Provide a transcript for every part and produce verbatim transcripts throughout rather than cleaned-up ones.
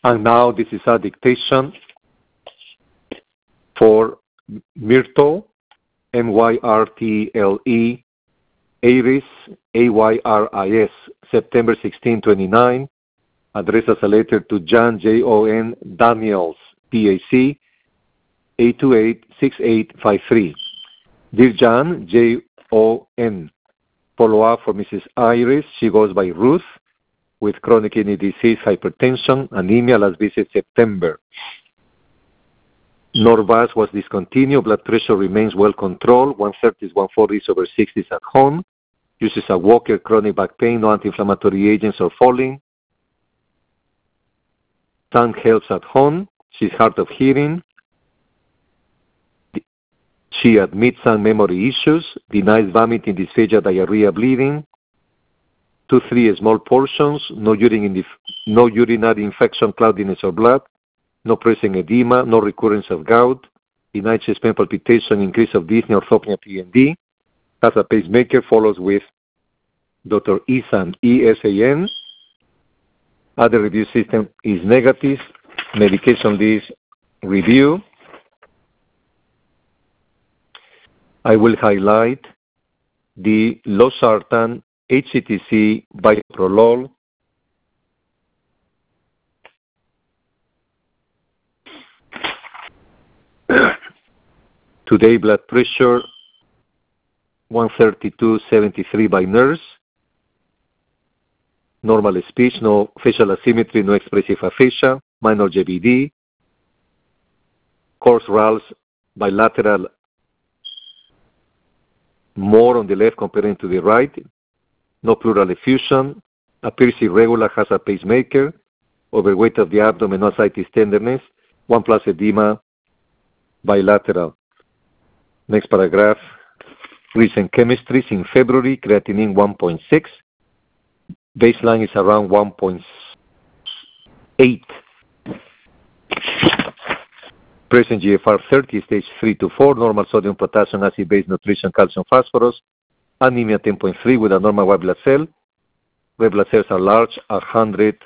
And now this is a dictation for Myrtle, M Y R T L E, Ayris, A Y R I S, September sixteenth, twenty-nine, addressed as a letter to John, J O N, Daniels, P A C, eight two eight, six eight five three. Dear John, J O N, follow up for Missus Ayris. She goes by Ruth, with chronic kidney disease, hypertension, anemia, last visit September. Norvasc was discontinued. Blood pressure remains well controlled. one thirty, one forty over sixty at home. Uses a walker, chronic back pain, no anti-inflammatory agents or falling. Tongue helps at home. She's hard of hearing. She admits some memory issues. Denies vomiting, dysphagia, diarrhea, bleeding. Two, three small portions. No, urine in the, no urinary infection, cloudiness, or blood. No present edema, no recurrence of gout, denied chest pain, palpitation, increase of dyspnea, orthopnea, P N D. Has a pacemaker, follows with Doctor Esan, E S A N. Other review system is negative. Medication list review. I will highlight the losartan, H C T C, bisoprolol, today blood pressure one thirty-two seventy-three by nurse. Normal speech, no facial asymmetry, no expressive aphasia, minor J B D. Coarse R A Ls bilateral, more on the left comparing to the right. No pleural effusion. Appears irregular, has a pacemaker. Overweight of the abdomen, no ascites tenderness. One plus edema, bilateral. Next paragraph. Recent chemistries in February, creatinine one point six. Baseline is around one point eight. Present G F R thirty, stage three to four, normal sodium, potassium, acid-base, nutrition, calcium, phosphorus. Anemia ten point three with a normal white blood cell. Red blood cells are large, one hundred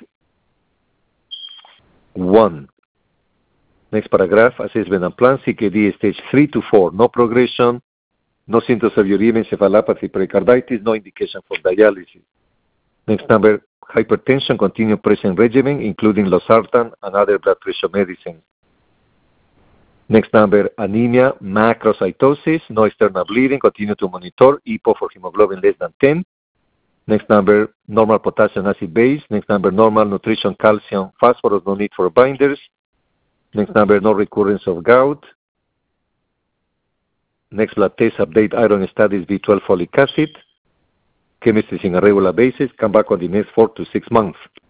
one. Next paragraph, assessment and plan, C K D stage three to four, no progression, no symptoms of uremia, encephalopathy, pericarditis, no indication for dialysis. Next number, hypertension, continue present regimen, including losartan and other blood pressure medicine. Next number, anemia, macrocytosis, no external bleeding, continue to monitor, E P O for hemoglobin less than ten. Next number, normal potassium acid base. Next number, normal nutrition, calcium, phosphorus, no need for binders. Next number, no recurrence of gout. Next blood test, update iron status, B twelve folic acid. Chemistry in a regular basis. Come back on the next four to six months.